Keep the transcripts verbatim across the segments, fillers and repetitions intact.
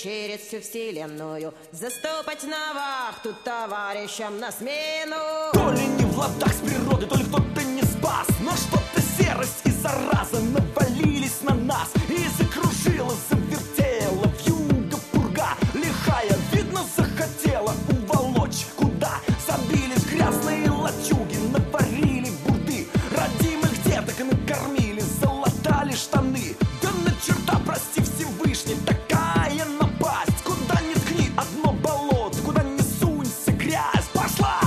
через всю вселенную, заступать на вахту товарищам на смену. То ли не в ладах с природой, то ли кто-то не спас, но что-то серость и зараза навалились на нас и закружила, завертела вьюга пурга лихая, видно, захотела уволочь куда. Забились грязные лачуги, наварили бурды, родимых деток накормили, залатали штаны. Да на черта, прости Всевышний, такая напасть. Куда ни ткни, одно болото, куда ни сунься, грязь пошла.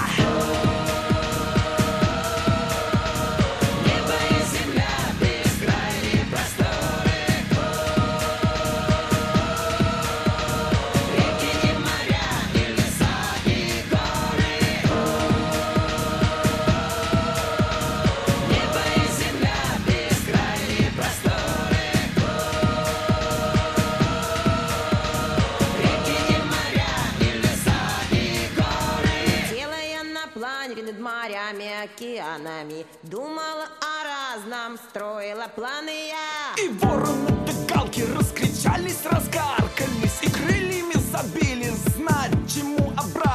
Небо и земля, бескрайние просторы, реки и моря, и леса, и горы. Небо и земля, бескрайние просторы, реки и моря, и леса, и горы. Делая на плане над морями, океанами, думала о разном, строила планы я. И вороны да галки раскричались, раскаркались и крыльями забили, знать чему обратно.